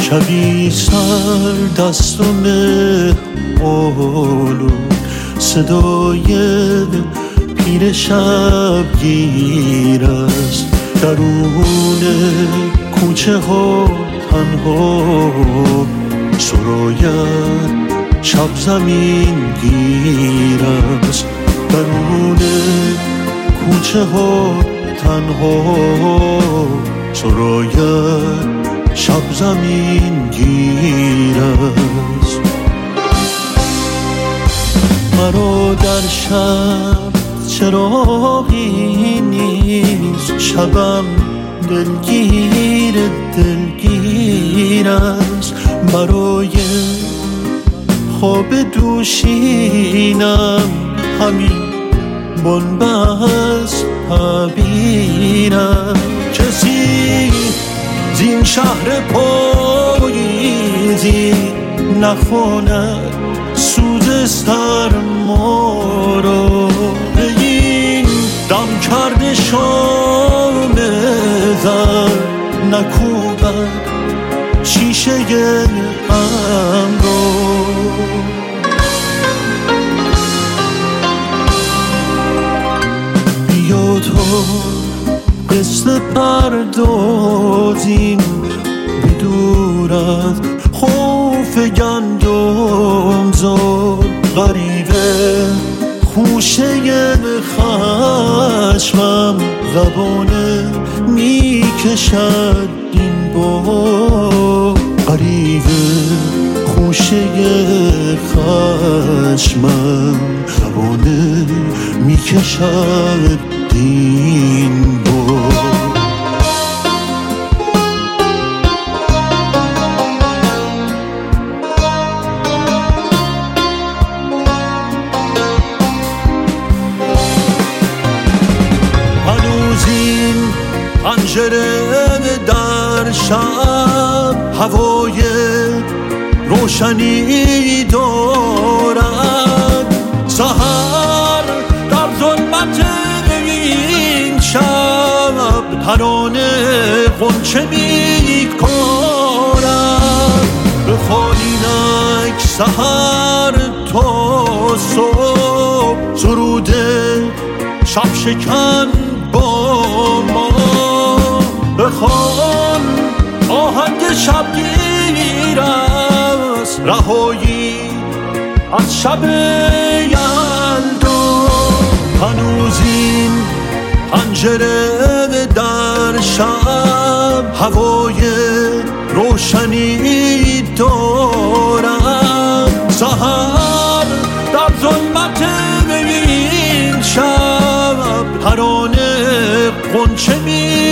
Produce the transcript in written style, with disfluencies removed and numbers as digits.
شبی سرد است و مه‌آلود، صدای پیر شبگیر است. درون کوچه ها تنها سراید شب زمین گیر است. درون کوچه ها تنها سراید شب زمین گیر است. مرا در شب چراغی نیست، شبم دلگیر است. برای خواب دوشینم همین بنبست تعبیرم. کسی زین شهر پاییزی نخواند سوز سرما را، به این دم کرده شام زر نکوبد شیشه غم را. بیا تا قصه پردازیم بدور از خوف گندم زار. غریبه خوشه خشمم زبانه میکشد این بار. غریبه خوشه خشمم زبانه میکشد این بار. پنجره در شب هوای روشنی دارد. سحر در ظلمت این شب ترانه غنچه می کارد. بخوان اینک سحر تا صبح سرود شب شکن با ما. بخوان آهنگ شبگیر است، رهایی از شب یلدا. هنوز این پنجره در شب هوای روشنی دارد. سحر در ظلمت این شب ترانه غنچه می